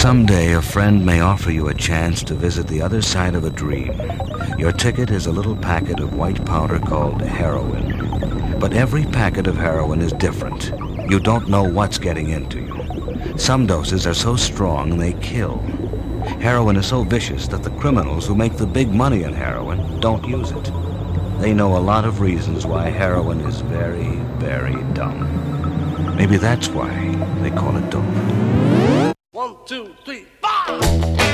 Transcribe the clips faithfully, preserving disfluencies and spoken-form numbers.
Someday, a friend may offer you a chance to visit the other side of a dream. Your ticket is a little packet of white powder called heroin. But every packet of heroin is different. You don't know what's getting into you. Some doses are so strong they kill. Heroin is so vicious that the criminals who make the big money in heroin don't use it. They know a lot of reasons why heroin is very, very dumb. Maybe that's why they call it dope. One, two, three, five!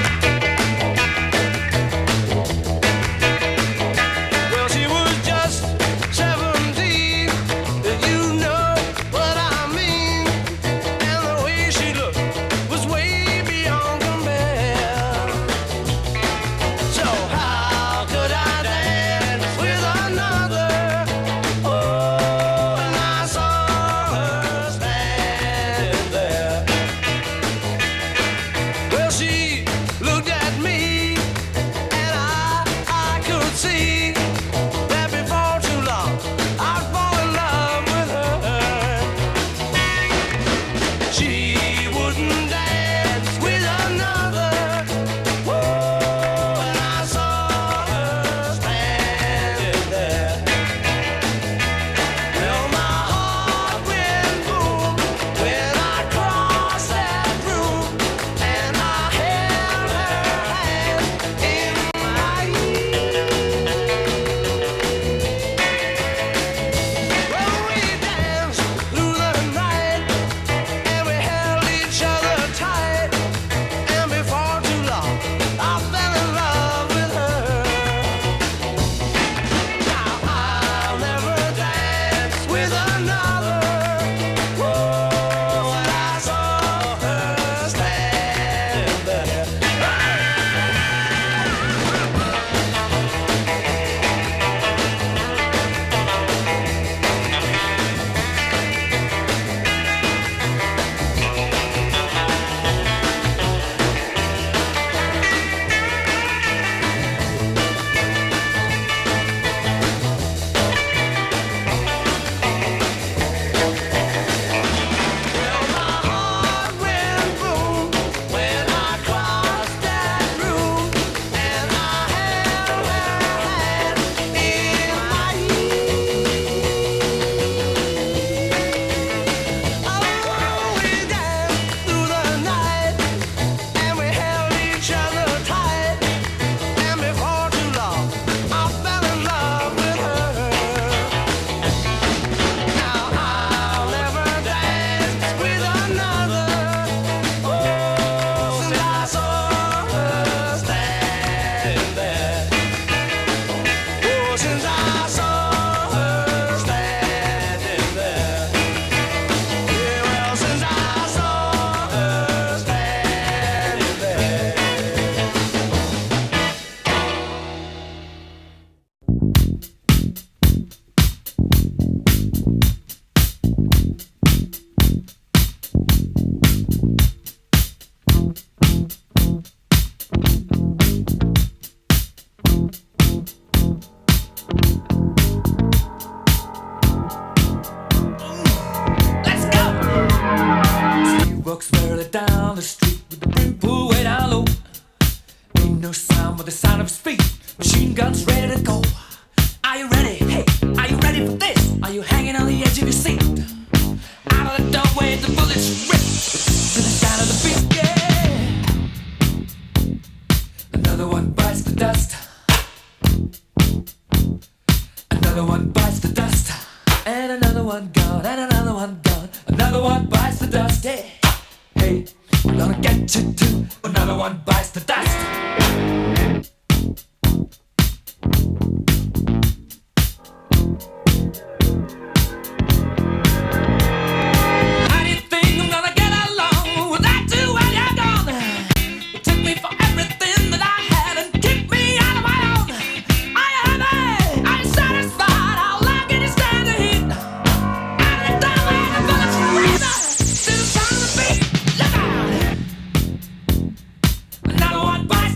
Well, she was just seventeen, you know what I mean. And the way she looked was way beyond compare. So how could I dance with another? Oh, and I saw her standing there. Well, she looked at me, and I, I could see that before too long I'd fall in love with her. She wouldn't dance with another. Whoa, and I saw her standing there. Well, my heart went boom when I crossed that room, and I held her hand in mine. Well, we danced through the night, and we held each other tight, and before too long I fell in love with her. Now I'll never dance with another. Whoa, and I saw her standing there. Well, my heart went boom when I crossed that room, and I held her hand in mine. Oh, we danced through the night, and we held each other tight, and before too long I fell in love with her. Now I'll never dance with another. Oh, since I saw her standing there. Oh, since I saw her standing there. Yeah, well, since I saw her standing there. Let's go! He walks barely down the street with the brim pulled way down low. Ain't no sound but the sound of his feet. Machine guns ready to go. Are you ready? Hey, are you ready for this? Are you hanging on the edge of your seat? Out of the doorway, the bullets rip to the sound of the beat. Yeah. Another one bites the dust. Another one bites the dust. And another one gone, and another one gone. Another one bites the dust. Yeah. Hey, we're gonna get you too. Another one bites the dust. How do you think I'm gonna get along without you when you're gone? You took me for everything that I had and kicked me out of my own. Are you happy? Are you satisfied? How long can you stand the heat? Out of the doorway, the bullets rip to the sound of the beat. Look out! Another one bites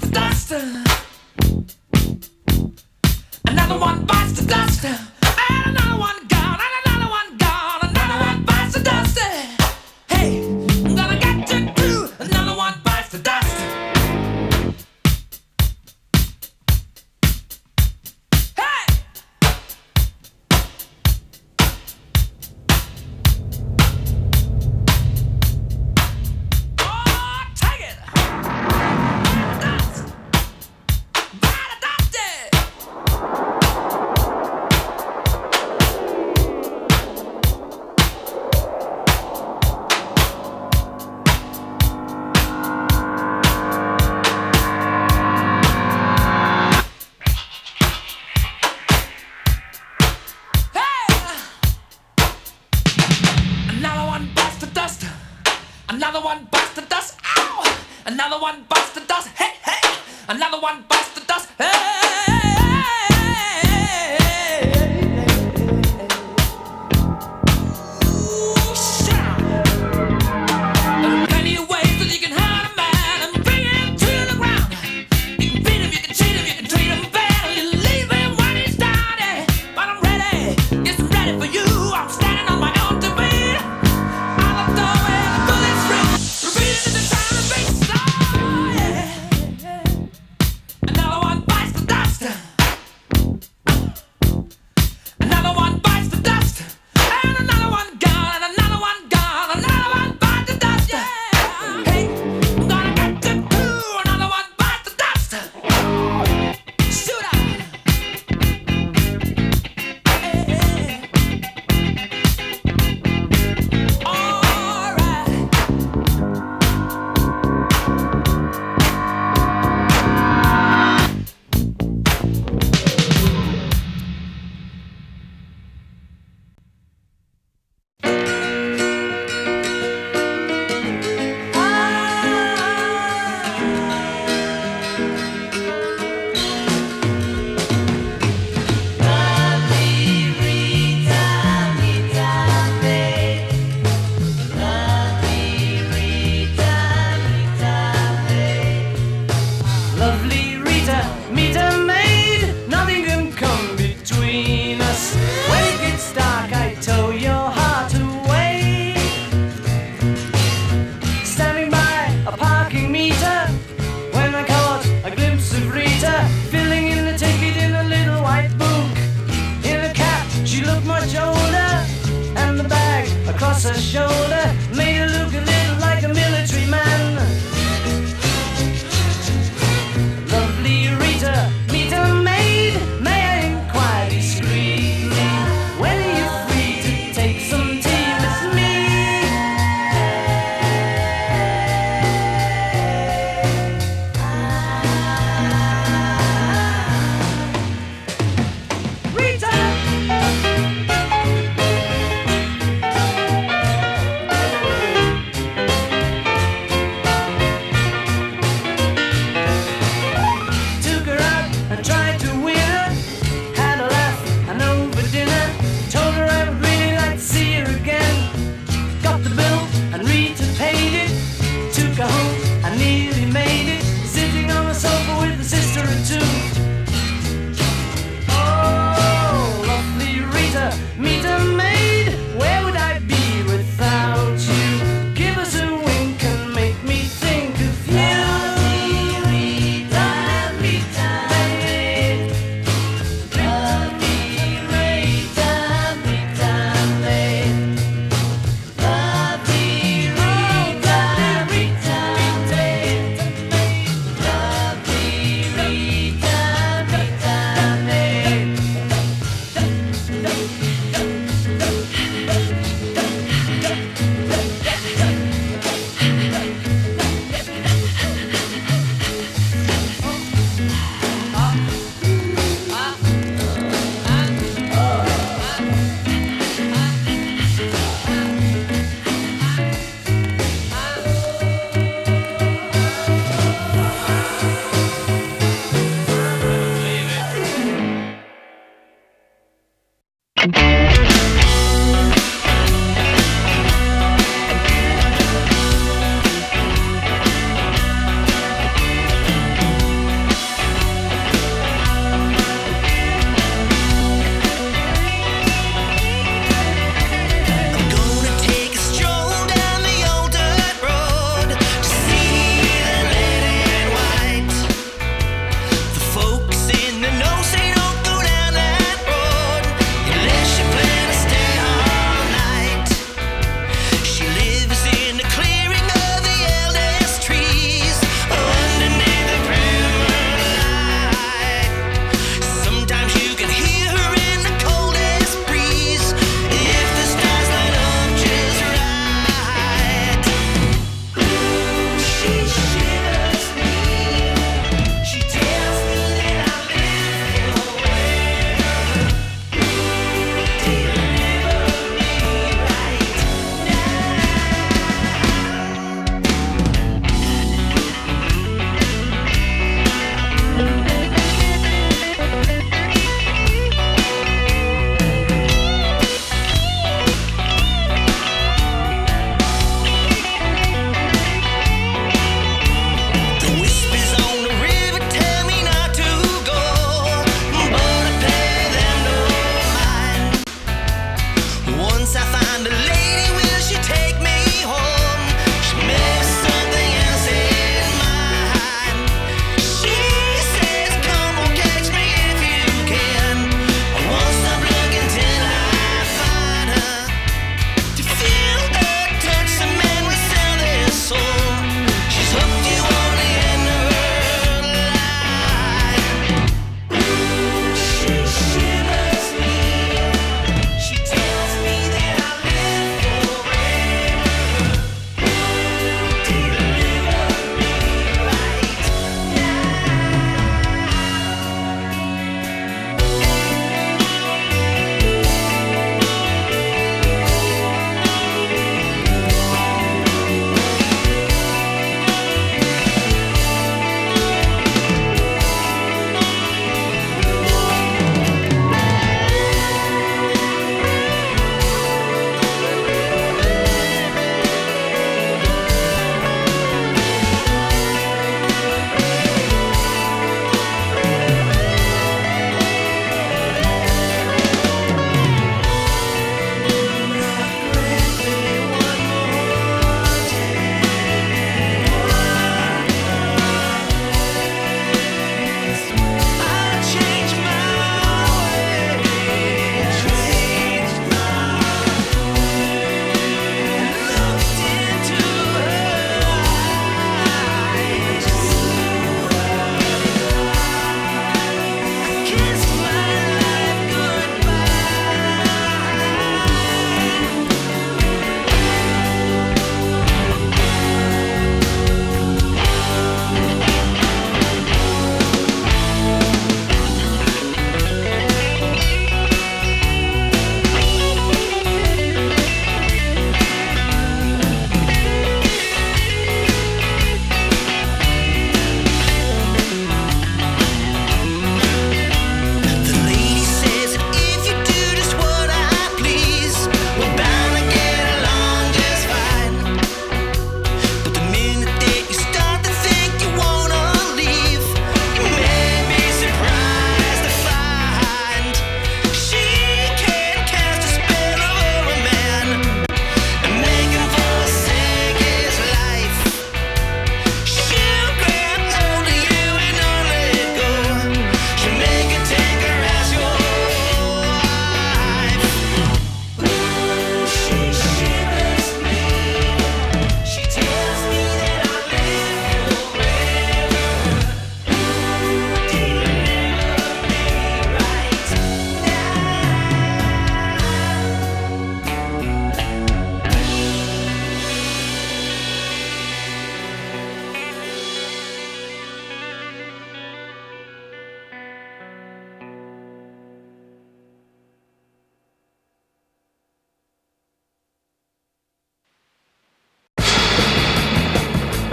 Another one bites the dust. Ow! Another one bites the dust. Hey, hey! Another one bites the dust. Hey! Her shoulder made her look a little like a military man. Lovely Rita, meet a maid. May I inquire discreetly, when are you free to take some tea with me? Rita!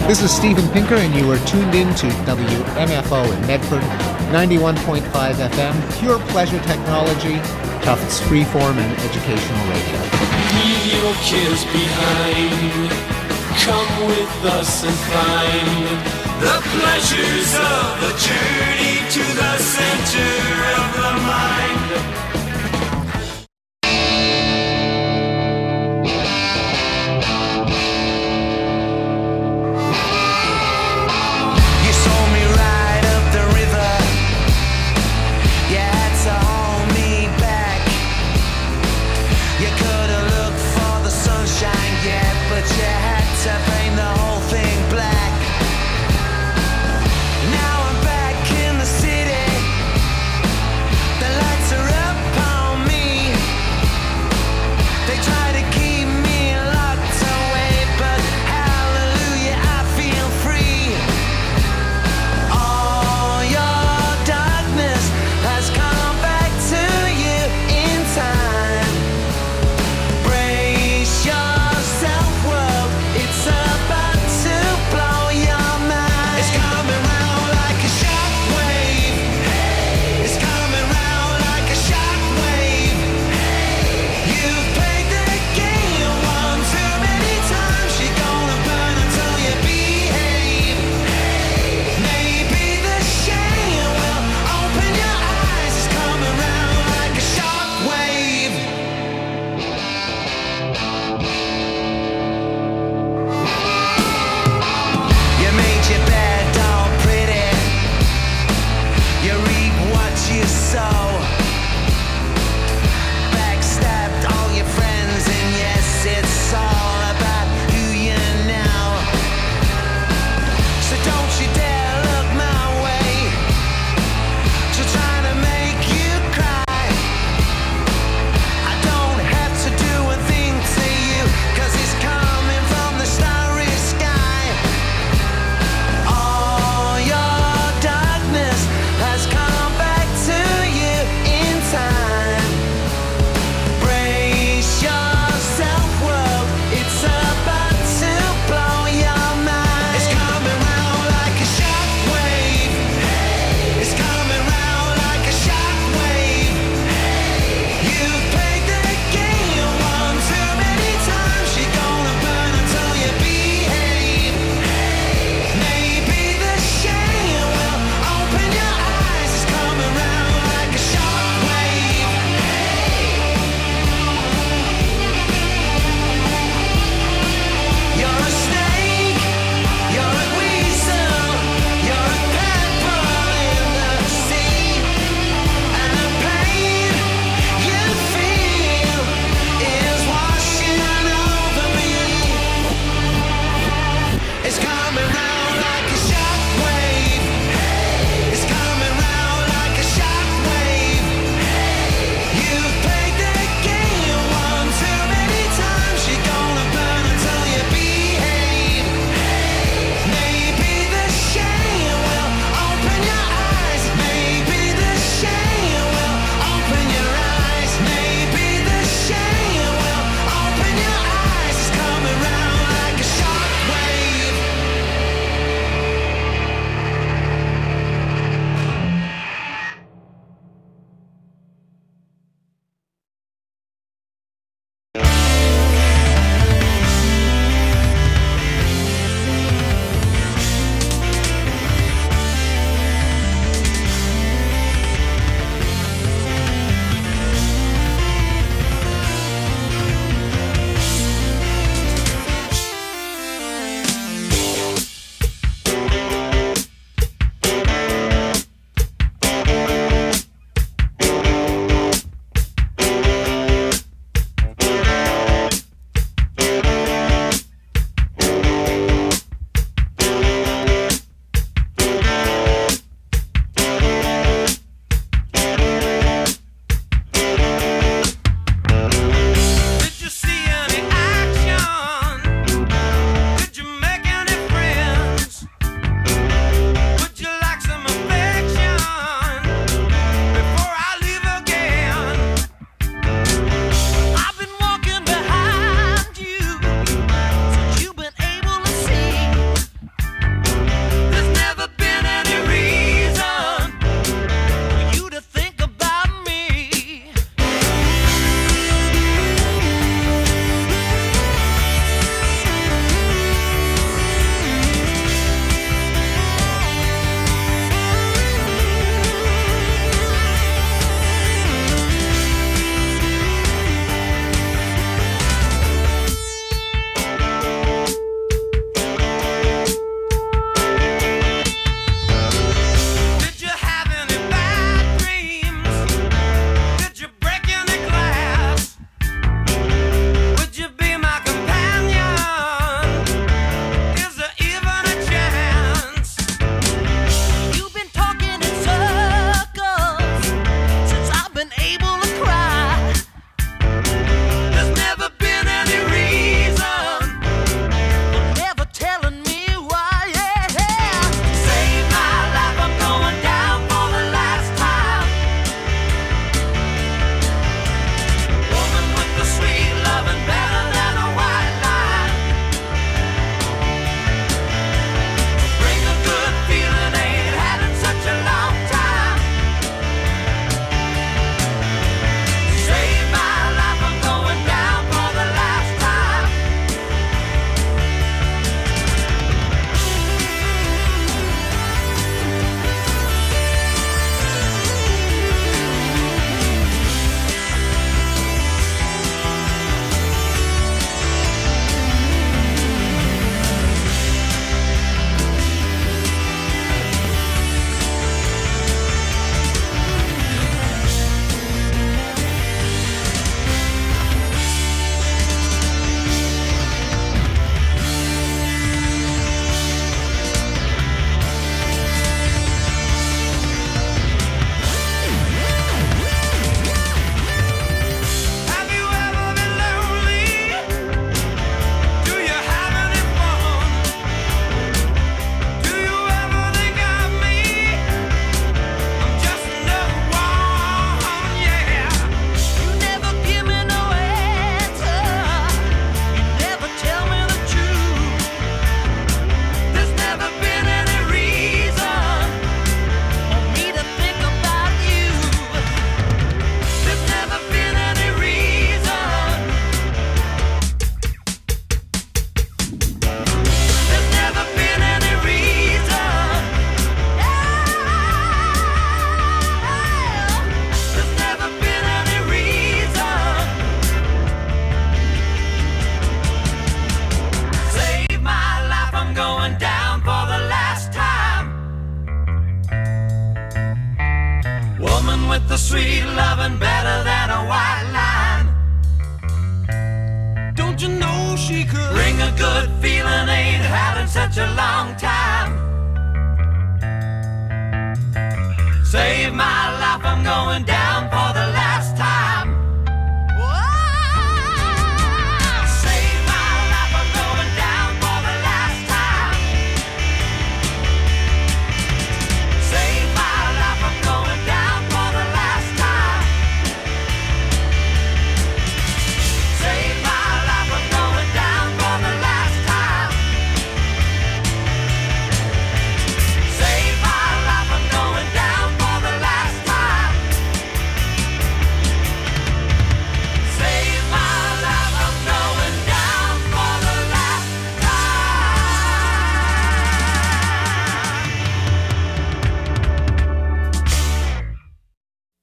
This is Steven Pinker, and you are tuned in to W M F O in Medford, ninety-one point five F M, pure pleasure technology, Tufts freeform and educational radio. Leave your cares behind. Come with us and find the pleasures of the journey to the center of the mind. Now I'm back in the city. The lights are up.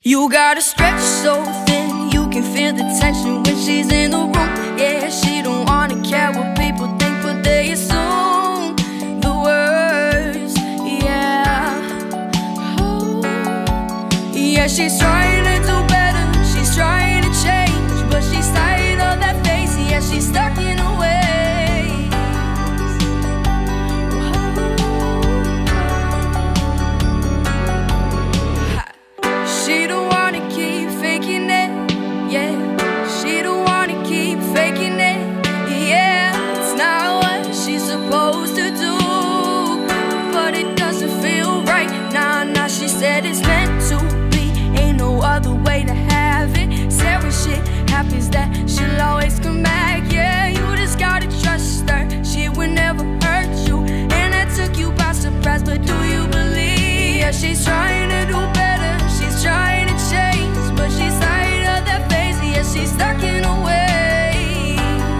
You gotta stretch so thin, you can feel the tension when she's in the room. Yeah, she don't wanna care what people think, but they assume the worst. Yeah, oh. Yeah, she's trying to do better, she's trying to change, but she's tired of that face. Yeah, she's stuck in her ways. She don't wanna keep faking it, yeah. She don't wanna keep faking it, yeah. It's not what she's supposed to do, but it doesn't feel right. Nah, nah, she said it's meant to be, ain't no other way to have it. Said when shit happens that she'll always come back, yeah. You just gotta trust her, she would never hurt you, and that took you by surprise, but do you believe? Yeah, she's trying to do better, she's trying to change, but she's tired of that phase. Yeah, she's stuck in her ways.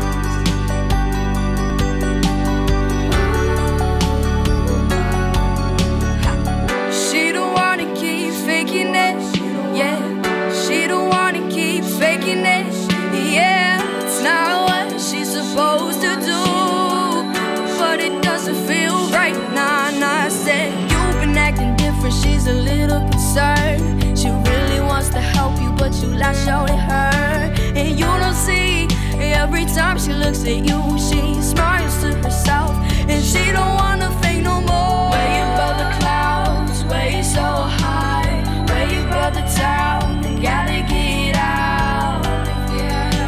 She don't wanna keep faking it, yeah. She don't wanna keep faking it, yeah. It's not what she's supposed to do, but it doesn't feel right. Nah, nah, I said you've been acting different, she's a little concerned. She really wants to help you, but you lash out at her, and you don't see. Every time she looks at you, she smiles to herself, and she don't wanna fake no more. Where you above the clouds, where you so high, where you above the town, you gotta get out. Yeah,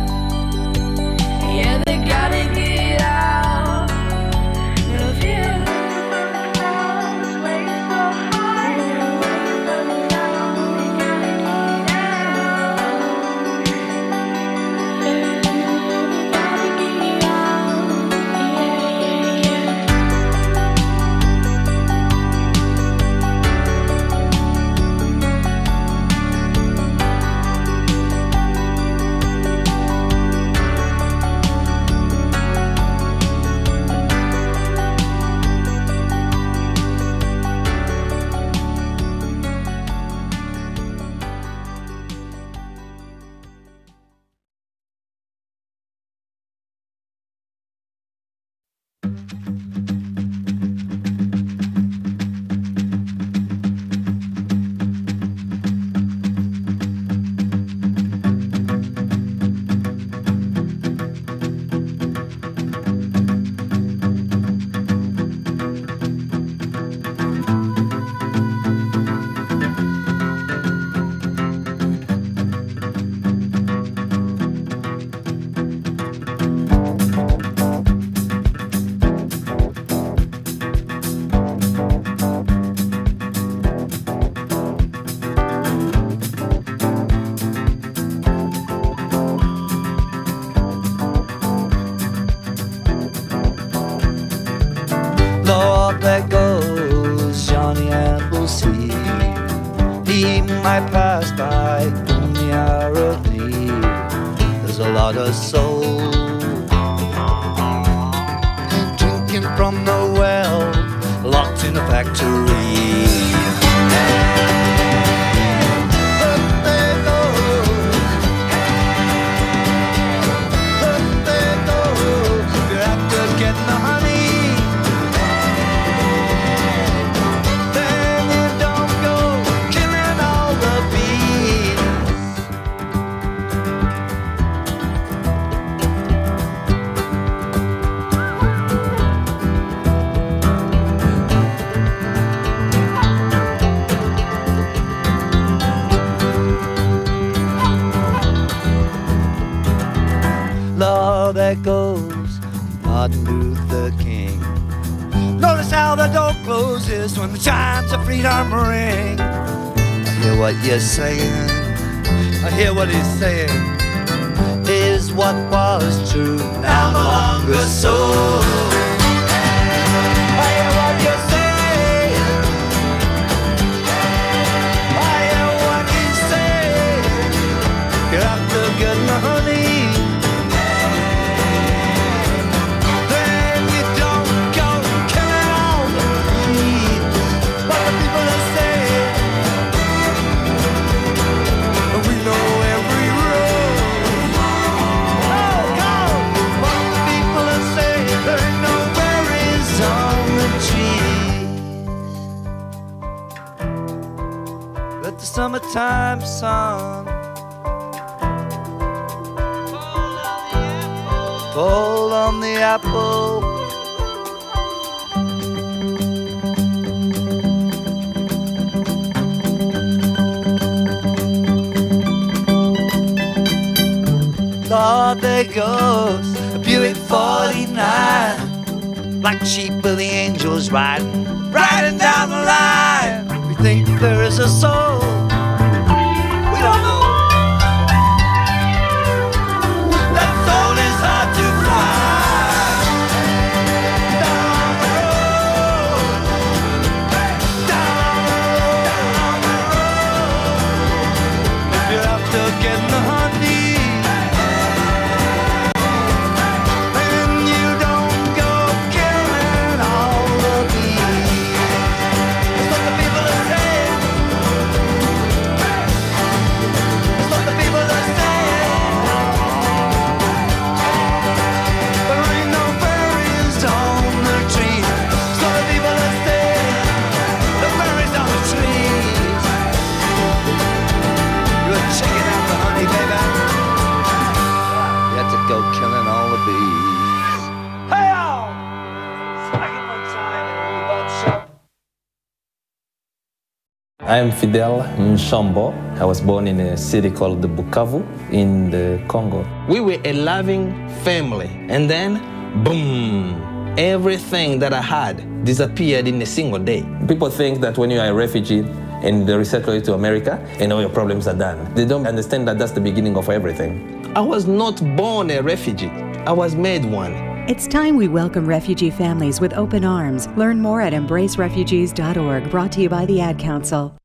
yeah, they gotta get out of here. Lord, there goes Johnny Appleseed. He might pass by in the hour of need. There's a lot of soul drinking from the well, locked in a factory. Lord, there goes Martin Luther King. Notice how the door closes when the chimes of freedom ring. I hear what you're saying, I hear what he's saying. Is what was true now no longer so. I hear what you're saying, I hear what he's saying. You're after good money, then you don't go killing all the weed. What the people are saying. summertime sun. Pull on the apple. Lord, there goes a Buick forty-nine, black sheep with the angels riding, riding down the line. We think there is a soul, we don't know. That soul is hard to find. Down the road, down the road, down the road. If you're after getting the honey, I am Fidel Nshambo. I was born in a city called Bukavu in the Congo. We were a loving family, and then, boom, everything that I had disappeared in a single day. People think that when you are a refugee and they resettle you to America, and all your problems are done. They don't understand that that's the beginning of everything. I was not born a refugee. I was made one. It's time we welcome refugee families with open arms. Learn more at embrace refugees dot org, brought to you by the Ad Council.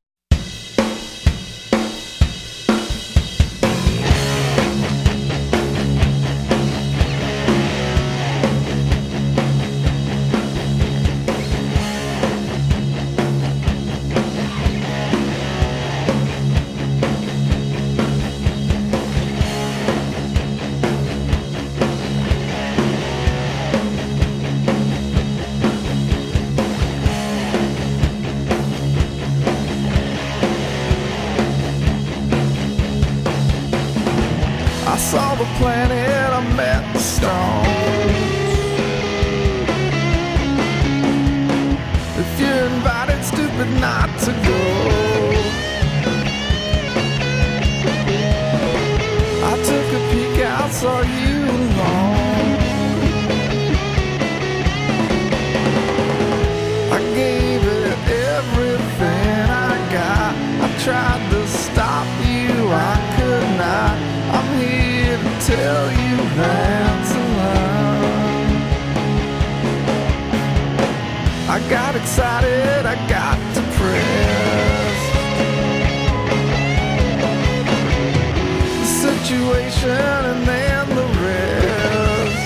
Saw the planet, I met the stars. If you're invited, stupid not to go. I took a peek out, saw you alone. I gave it everything I got. I tried to stop you, I could not. I'm here to tell you that's a lie. I got excited, I got depressed. The situation and then the rest.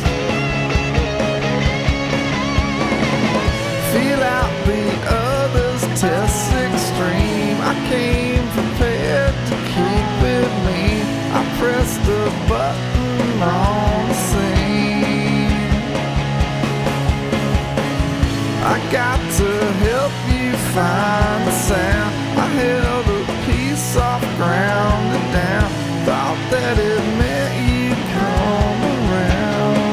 Feel out the other's test extreme. I came prepared to keep it mean. I pressed the button on the scene. I got to help you find the sound. I held a piece off ground and down. Thought that it meant you'd come around.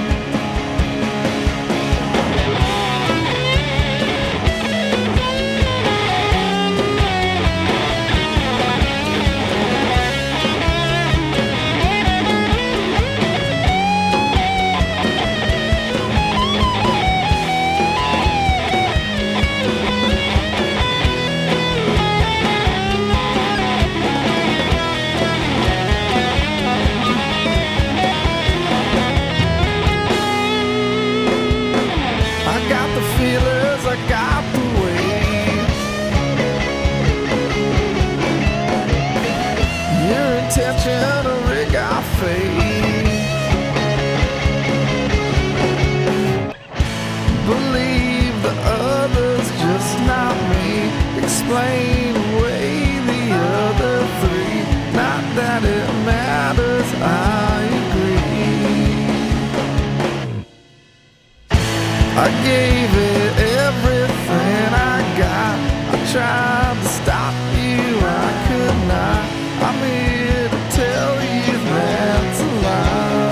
Feelers, I got the weight. Your intention to rig our fate. Believe the others, just not me. Explain away the other three. Not that it matters, I agree. I gave it everything I got. I tried to stop you, I tonight. I'm here to tell you that's a lie.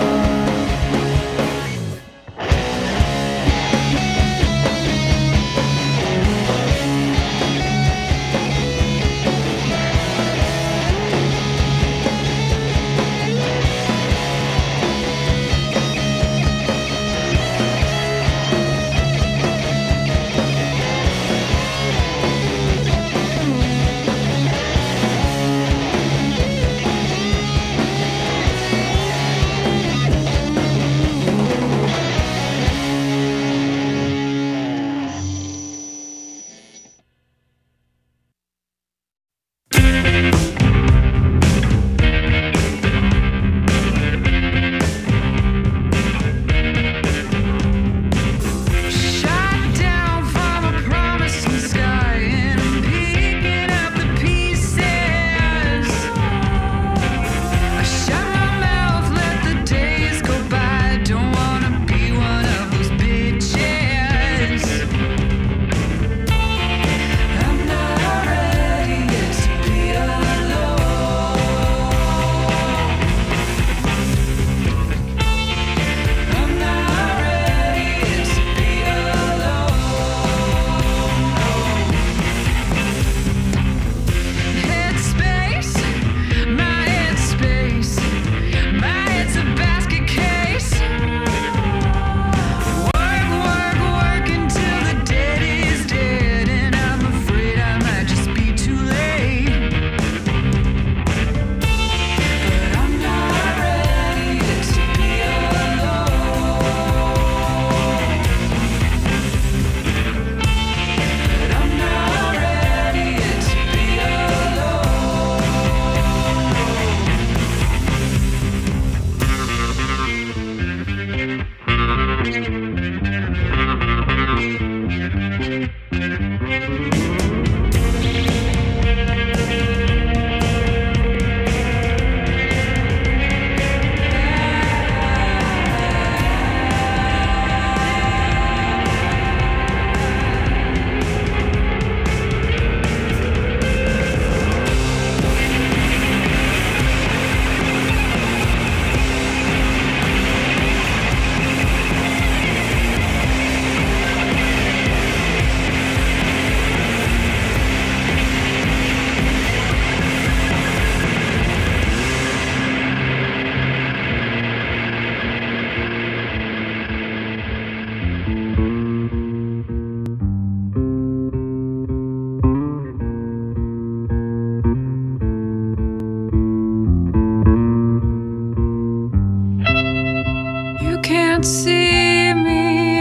can't see me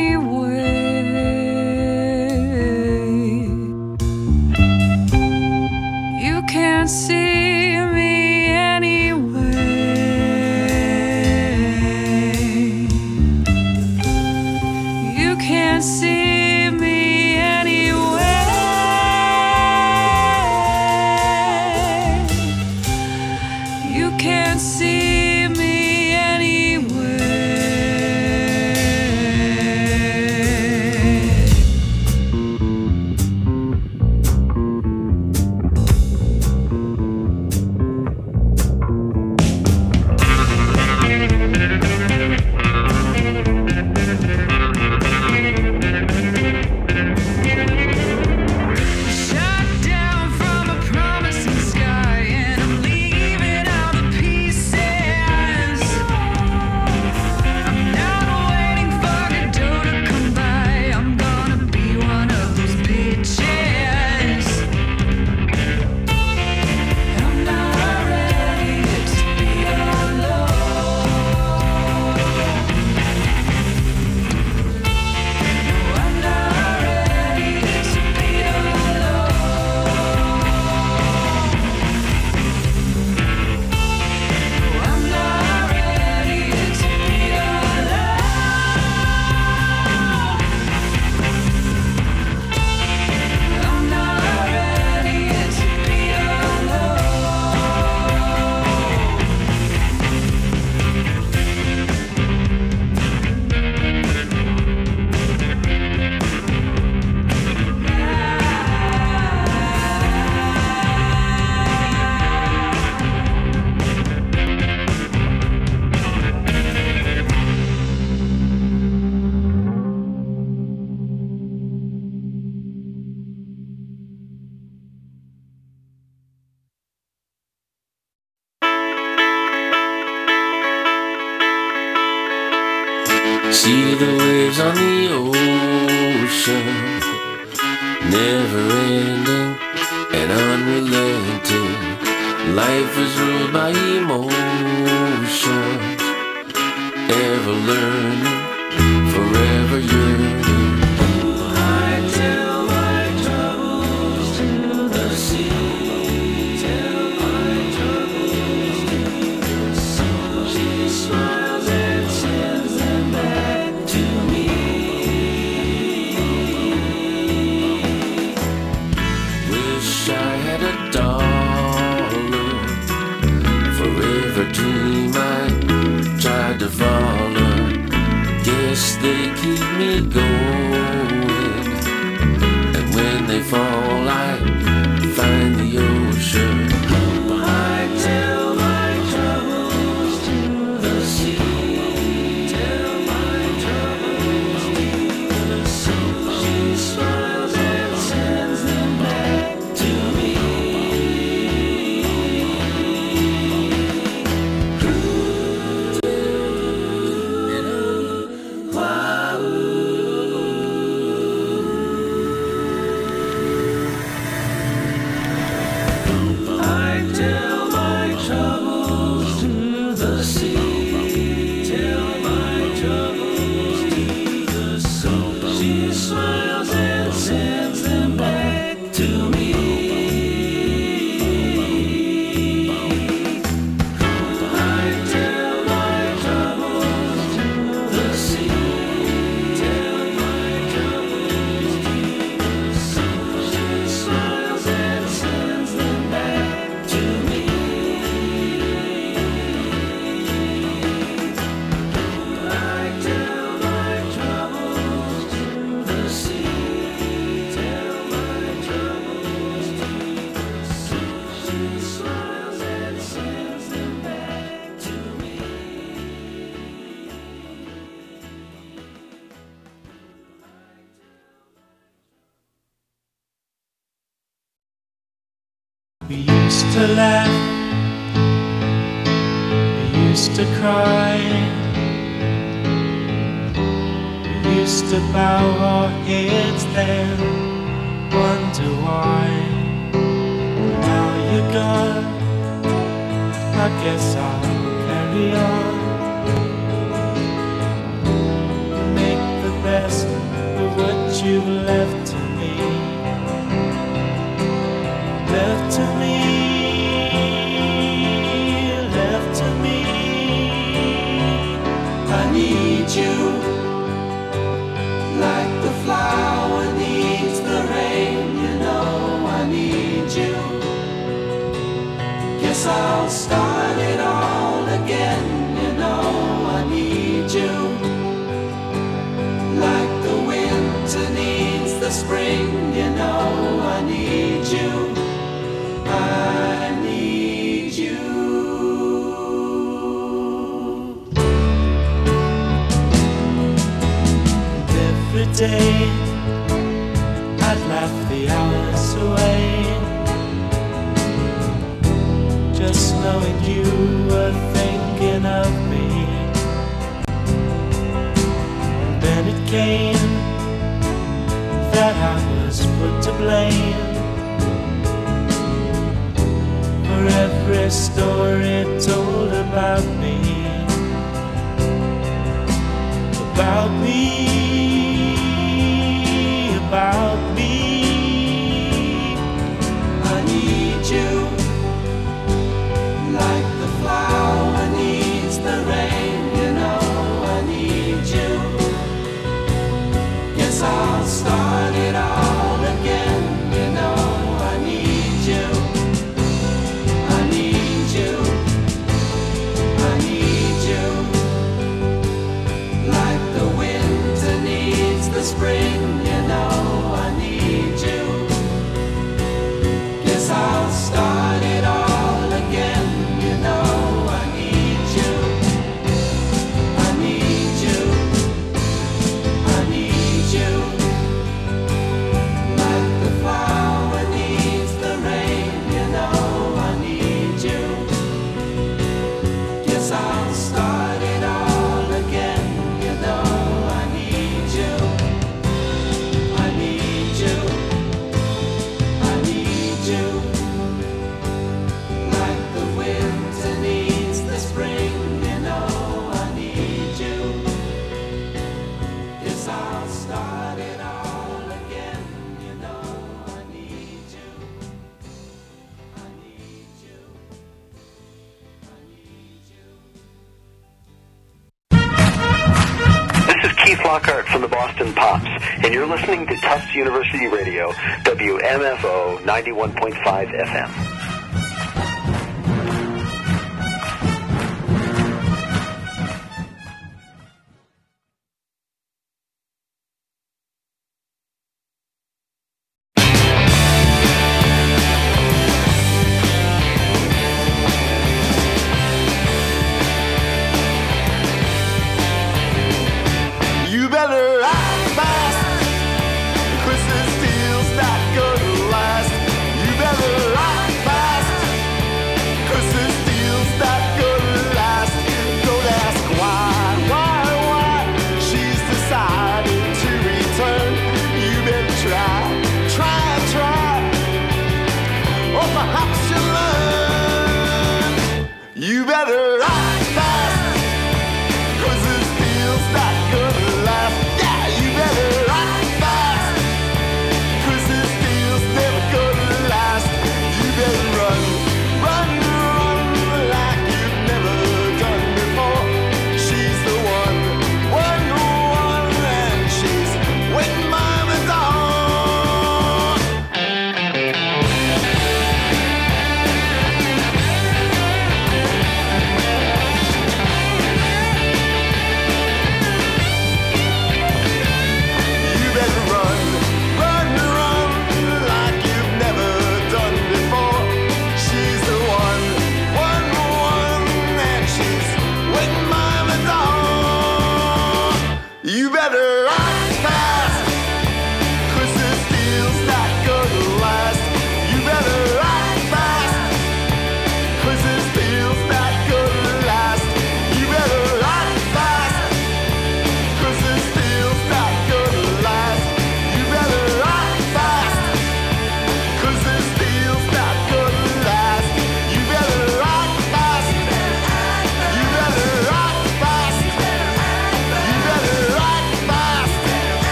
anyway. You can't see me anyway. You can't see me anyway. You can't see See the waves on the ocean, never ending and unrelenting. Life is ruled by emotions, ever learning, forever yearning. I tell my troubles to the sea, tell my troubles to the sea. She smiles and sends them back to me. Wish I had a dollar, forever dream I tried to follow. Guess they keep me going, and when they fall I find the ocean. I tell my troubles to the sea, tell my troubles to the sea. She smiles and sends them back to me. We used to laugh, we used to cry, we used to bow our heads then, wonder why. Now you're gone, I guess I'll carry on. Make the best of what you've left to me. Left to me, left to me. I need you, like the flower needs the rain. You know I need you. Guess I'll start it all again. You know I need you, like the winter needs the spring. You know I need you. I need you. And every day I'd laugh the hours away, just knowing you were thinking of me. And then it came that I was put to blame for every story told about me, about me, about me. I need you, like the flower needs the rain. You know I need you. Guess I'll start it all again. You know I need you. I need you, I need you, like the winter needs the spring. You know I need you. Guess I'll start it all again. You know I need you. I need you, I need you, Flockhart from the Boston Pops, and you're listening to Tufts University Radio, W M F O ninety-one point five F M. Christmas deal's not gonna last. You better rock fast.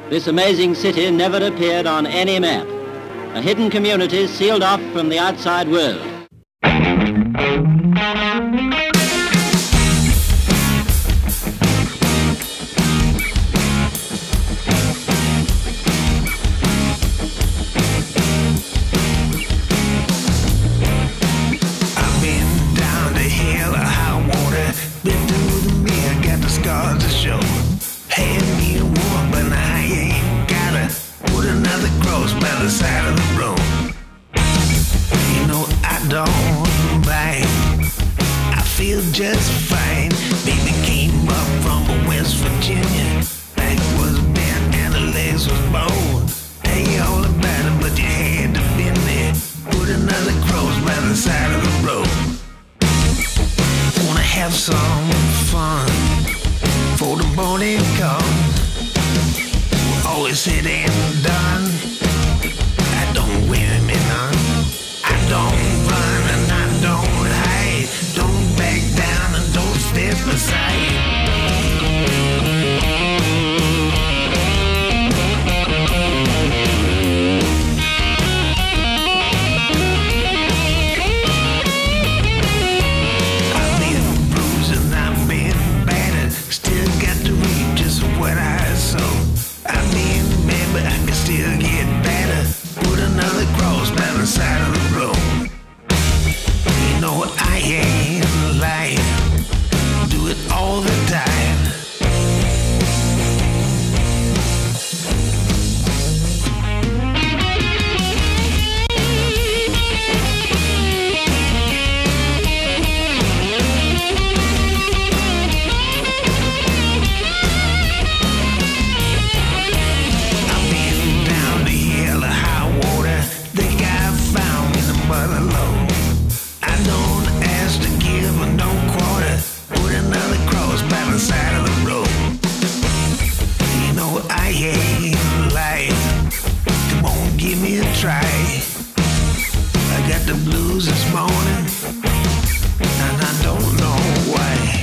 this amazing city never appeared on any map. A hidden community sealed off from the outside world. I've been down the hill of high water, been through the mill, got the scars to show. Hand me a woman, but I ain't gotta put another cross by the side of the road. You know I don't mind, I feel just fine. Baby came up from West Virginia, back was bent and the legs was bone. Tell you all about it, but you had to been there. Put another cross by the side of the road. Wanna have some fun for the morning comes. Always said and done. I don't wear me none. I don't run and I don't hide. Don't back down and don't step aside. I've been bruised and I've been battered, still got to reap just what I sow. I've been bad, but I can still get better. Put another cross by the side of the road. You know I ain't lying, do it all the time. I've been down the hill of high water, think I found me the mother load. I don't ask to give or no quarter, put another cross by the side of the road. You know I ain't lying, come on give me a try. I got the blues this morning, and I don't know why.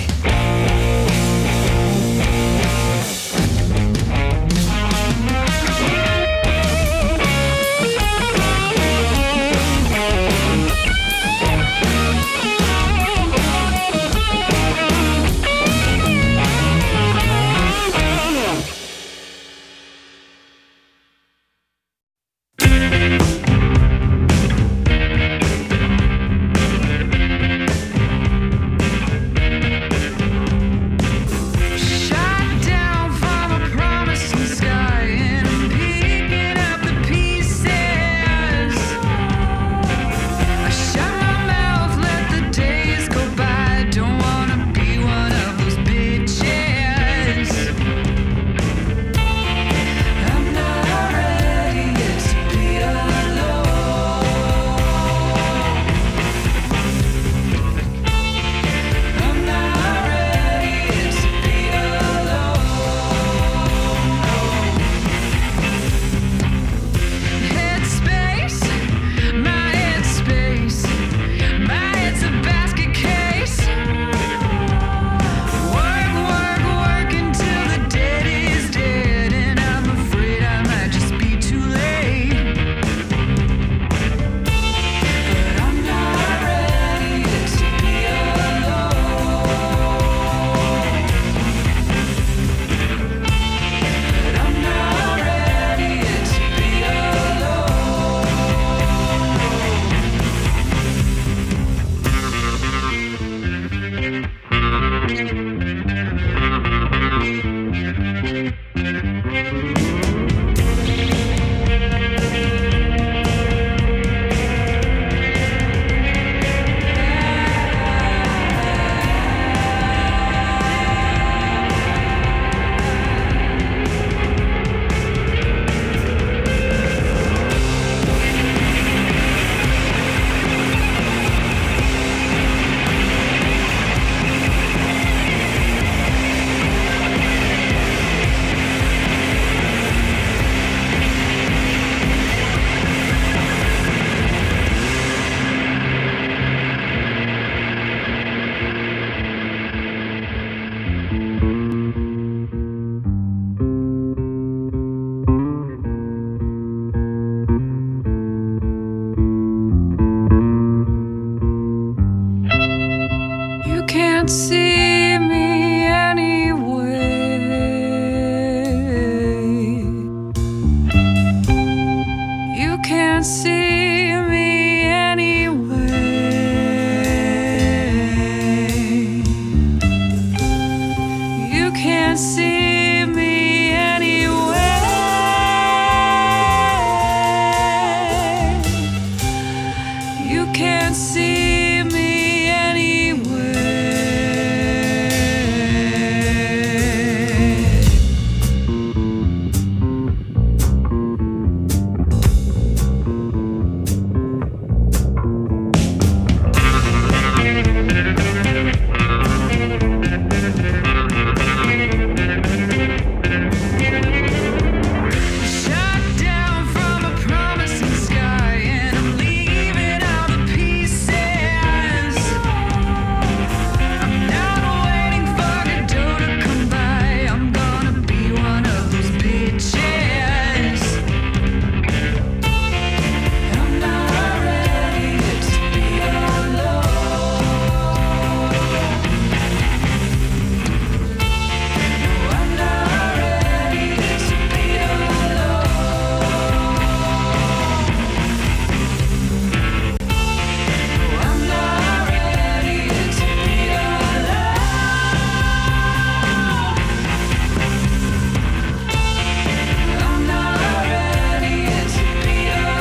see me anyway. You can't see me anyway. You can't see me anyway. Shot down from a promising sky, and I'm leaving all the pieces. I'm not waiting for Godot to come by. I'm gonna be one of those bitches. I'm not ready to be alone. I'm not ready to be alone. I'm not ready to be alone. I'm not ready to be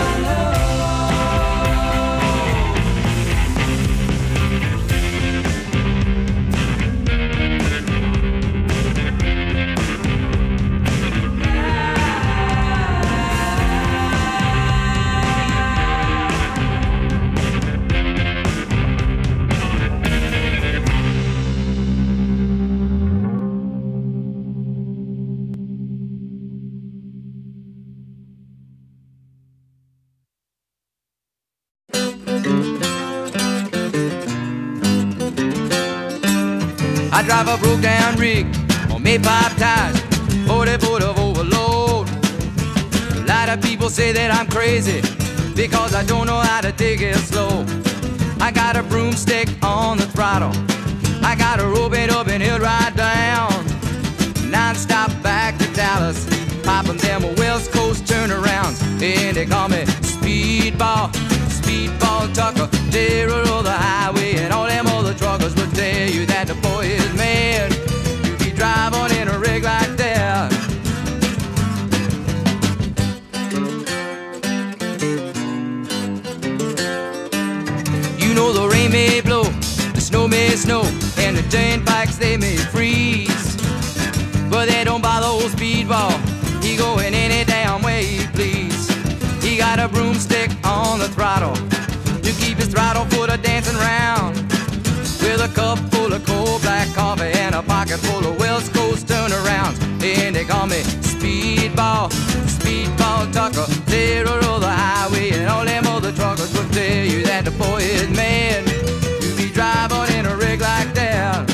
I drive a broke down rig on Maypipe tires, forty foot of overload. A lot of people say that I'm crazy because I don't know how to take it slow. I got a broomstick on the throttle, I got a rope it up and he'll ride down. Non-stop back to Dallas, popping them West Coast turnarounds. And they call me Speedball, Speedball Tucker, terror of the highway. And all them other truckers will tell you that the boy is mad. You be driving in a rig like that. You know the rain may blow, the snow may snow, and the turnpikes they may freeze, but they don't bother old Speedball. He going any damn way he please. He got a broomstick on the throttle to keep his throttle foot a dancing round, with a cup full of cold black coffee and a pocket full of West Coast turnarounds. And they call me Speedball, Speedball Tucker, terror of the highway. And all them other truckers will tell you that the boy is mad. You be driving in a rig like that.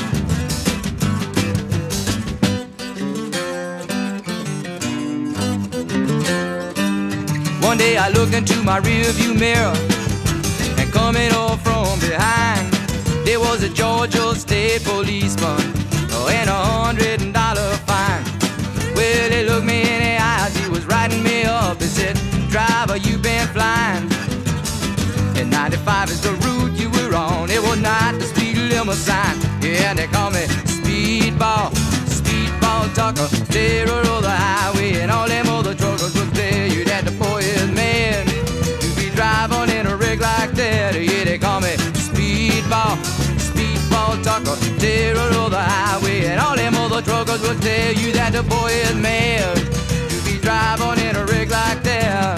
One day I looked into my rearview mirror, and coming up from behind, there was a Georgia State policeman, oh, and a hundred dollar fine. Well, he looked me in the eyes, he was writing me up. He said, driver, you been flying, and ninety-five is the route you were on. It was not the speed limit sign. Yeah, they call me Speedball, Speedball Tucker, terror of the highway. And all them other truckers will tell you that the boy is mad. You be driving in a rig like that. Yeah, they call me Speedball, Speedball Tucker, terror of the highway. And all them other truckers will tell you that the boy is mad. You be driving in a rig like that.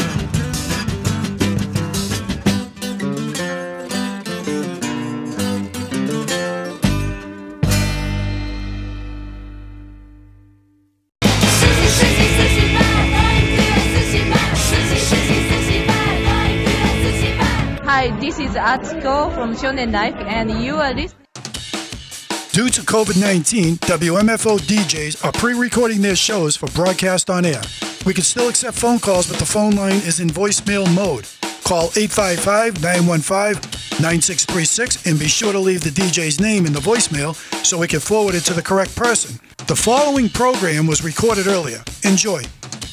Hi, this is Atsuko from Shonen Life, and you are listening. Due to COVID nineteen, W M F O D Js are pre-recording their shows for broadcast on air. We can still accept phone calls, but the phone line is in voicemail mode. Call eight five five, nine one five, nine six three six and be sure to leave the D J's name in the voicemail so we can forward it to the correct person. The following program was recorded earlier. Enjoy.